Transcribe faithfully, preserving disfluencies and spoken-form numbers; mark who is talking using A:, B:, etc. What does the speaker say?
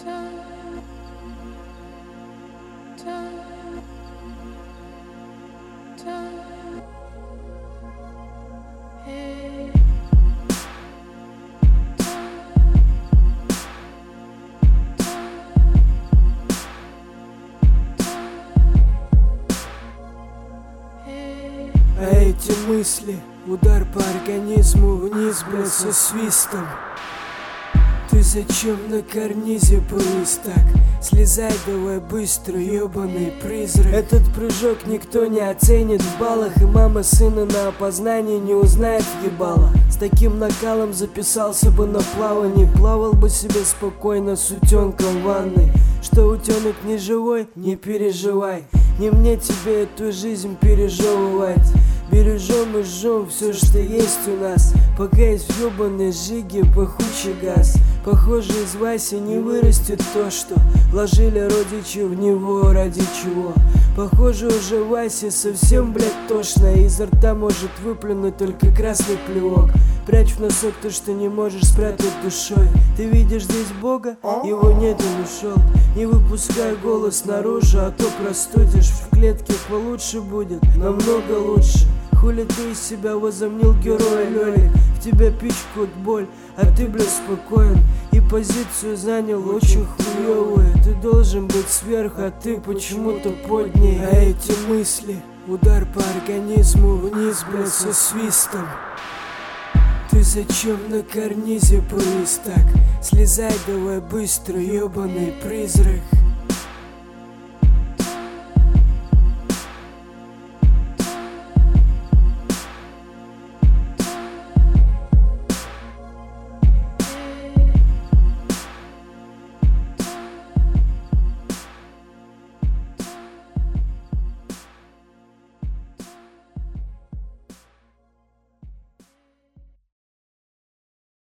A: А эти мысли, удар по организму вниз, блядь, со свистом. Ты зачем на карнизе повис так? Слезай давай быстро, ёбаный призрак. Этот прыжок никто не оценит в баллах, и мама сына на опознание не узнает ебало. С таким накалом записался бы на плавание, плавал бы себе спокойно с утенком в ванной. Что утенок не живой, не переживай, не мне тебе эту жизнь пережевывать. Бережем и жжем все, что есть у нас, пока есть в ёбаной жиге пахучий газ. Похоже, из Васи не вырастет то, что вложили родичи в него, ради чего. Похоже, уже Васе совсем, блядь, тошно, и изо рта может выплюнуть только красный плевок. Прячь в носок то, что не можешь спрятать душой. Ты видишь здесь Бога? Его нет, он ушел. Не выпускай голос наружу, а то простудишь. В клетке получше будет, намного лучше. Хули ты из себя возомнил героя, Лёлик? В тебя пичкают боль, а ты, блядь, спокоен. И позицию занял очень хуёвую. Ты должен быть сверху, а ты почему-то под ней. А эти мысли, удар по организму вниз, блядь, со свистом. Ты зачем на карнизе повис так? Слезай давай быстро, ёбаный призрак.